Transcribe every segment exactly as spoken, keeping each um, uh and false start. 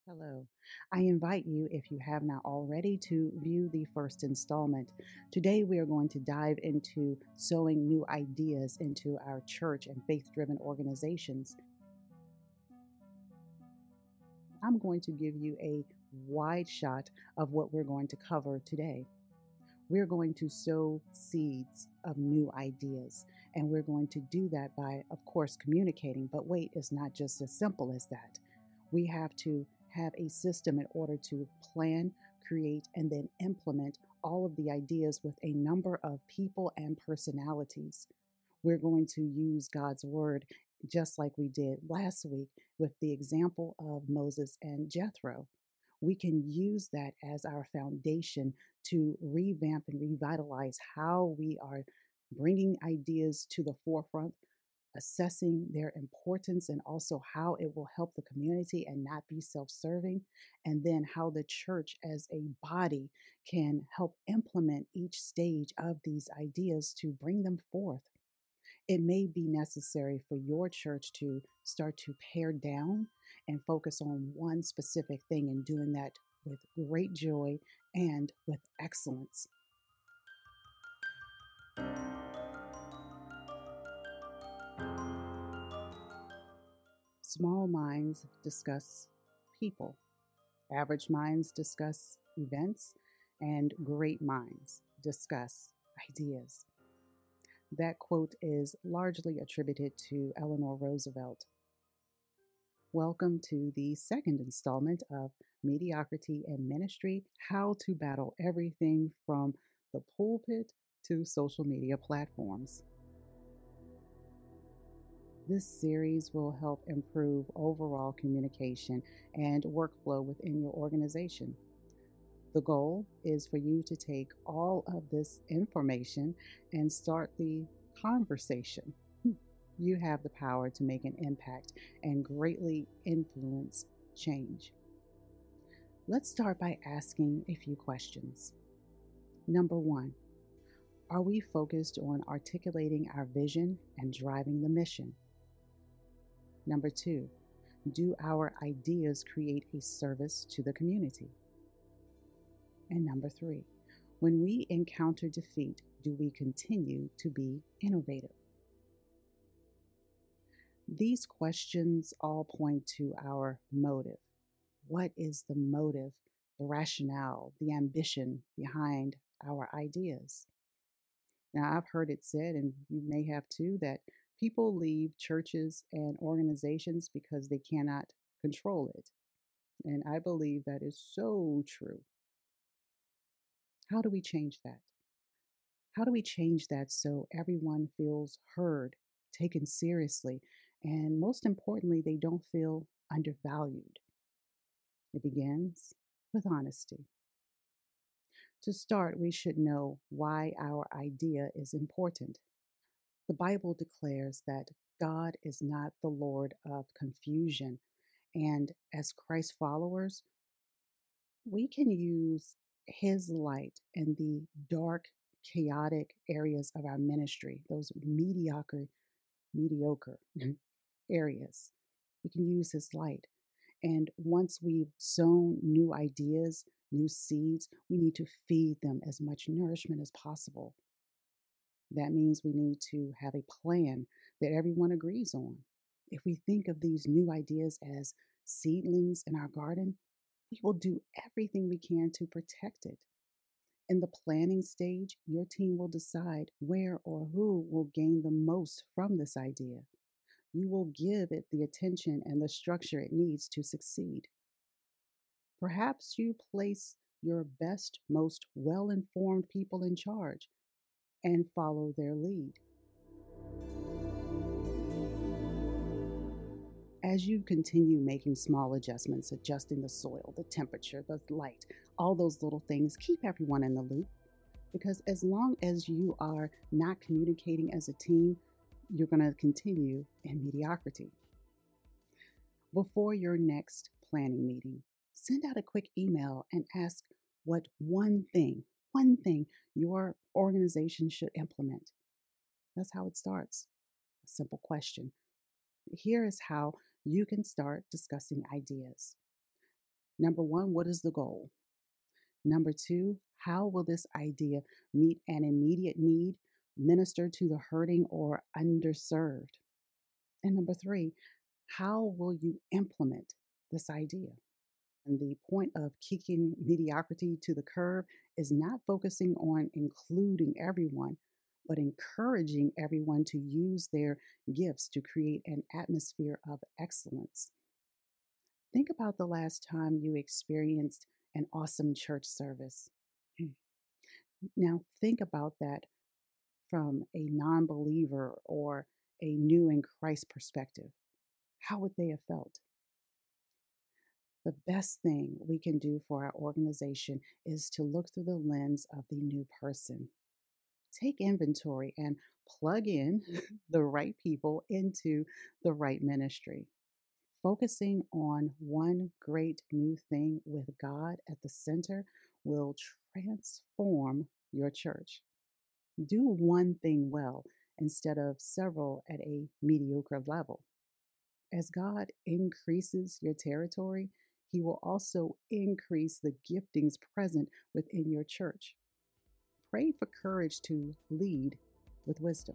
Hello. I invite you, if you have not already, to view the first installment. Today, we are going to dive into sowing new ideas into our church and faith driven organizations. I'm going to give you a wide shot of what we're going to cover today. We're going to sow seeds of new ideas, and we're going to do that by, of course, communicating. But wait, it's not just as simple as that. We have to have a system in order to plan, create, and then implement all of the ideas with a number of people and personalities. We're going to use God's word just like we did last week with the example of Moses and Jethro. We can use that as our foundation to revamp and revitalize how we are bringing ideas to the forefront, assessing their importance and also how it will help the community and not be self serving, and then how the church as a body can help implement each stage of these ideas to bring them forth. It may be necessary for your church to start to pare down and focus on one specific thing and doing that with great joy and with excellence. Small minds discuss people, average minds discuss events, and great minds discuss ideas. That quote is largely attributed to Eleanor Roosevelt. Welcome to the second installment of Mediocrity and Ministry: How to Battle Everything from the Pulpit to Social Media Platforms. This series will help improve overall communication and workflow within your organization. The goal is for you to take all of this information and start the conversation. You have the power to make an impact and greatly influence change. Let's start by asking a few questions. Number one, are we focused on articulating our vision and driving the mission? Number two, do our ideas create a service to the community? And number three, when we encounter defeat, do we continue to be innovative? These questions all point to our motive. What is the motive, the rationale, the ambition behind our ideas? Now, I've heard it said, and you may have too, that people leave churches and organizations because they cannot control it. And I believe that is so true. How do we change that? How do we change that so everyone feels heard, taken seriously, and most importantly, they don't feel undervalued? It begins with honesty. To start, we should know why our idea is important. The Bible declares that God is not the Lord of confusion. And as Christ followers, we can use His light in the dark, chaotic areas of our ministry, those mediocre, mediocre areas. We can use His light. And once we've sown new ideas, new seeds, we need to feed them as much nourishment as possible. That means we need to have a plan that everyone agrees on. If we think of these new ideas as seedlings in our garden, we will do everything we can to protect it. In the planning stage, your team will decide where or who will gain the most from this idea. You will give it the attention and the structure it needs to succeed. Perhaps you place your best, most well informed people in charge and follow their lead. As you continue making small adjustments, adjusting the soil, the temperature, the light, all those little things, keep everyone in the loop. Because as long as you are not communicating as a team, you're going to continue in mediocrity. Before your next planning meeting, send out a quick email and ask what one thing, one thing your organization should implement. That's how it starts. A simple question. Here is how you can start discussing ideas. Number one, what is the goal? Number two, how will this idea meet an immediate need, minister to the hurting or underserved? And number three, how will you implement this idea? And the point of kicking mediocrity to the curb is not focusing on including everyone, but encouraging everyone to use their gifts to create an atmosphere of excellence. Think about the last time you experienced an awesome church service. Now, think about that from a non believer or a new in Christ perspective. How would they have felt? The best thing we can do for our organization is to look through the lens of the new person. Take inventory and plug in the right people into the right ministry. Focusing on one great new thing with God at the center will transform your church. Do one thing well instead of several at a mediocre level. As God increases your territory, He will also increase the giftings present within your church. Pray for courage to lead with wisdom.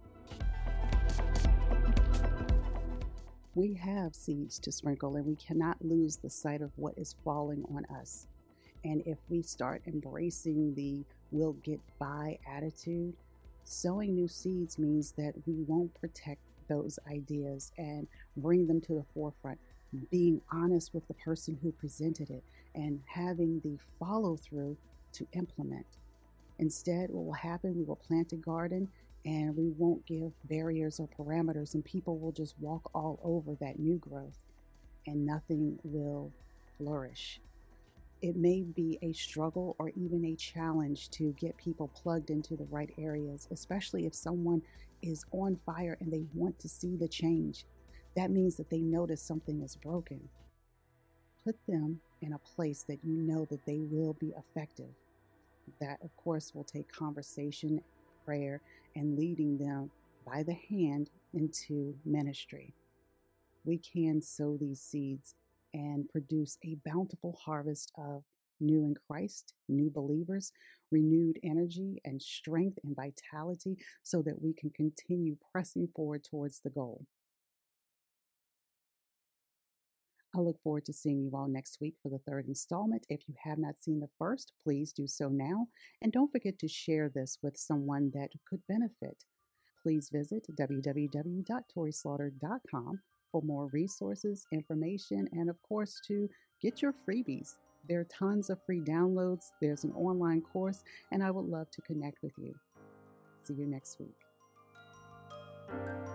We have seeds to sprinkle, and we cannot lose the sight of what is falling on us. And if we start embracing the we'll get by attitude, sowing new seeds means that we won't protect those ideas and bring them to the forefront. Being honest with the person who presented it and having the follow through to implement. Instead, what will happen, we will plant a garden and we won't give barriers or parameters, and people will just walk all over that new growth and nothing will flourish. It may be a struggle or even a challenge to get people plugged into the right areas, especially if someone is on fire and they want to see the change. That means that they notice something is broken. Put them in a place that you know that they will be effective. That, of course, will take conversation, prayer, and leading them by the hand into ministry. We can sow these seeds and produce a bountiful harvest of new in Christ, new believers, renewed energy and strength and vitality so that we can continue pressing forward towards the goal. I look forward to seeing you all next week for the third installment. If you have not seen the first, please do so now. And don't forget to share this with someone that could benefit. Please visit w w w dot tori slaughter dot com for more resources, information, and of course to get your freebies. There are tons of free downloads. There's an online course, and I would love to connect with you. See you next week.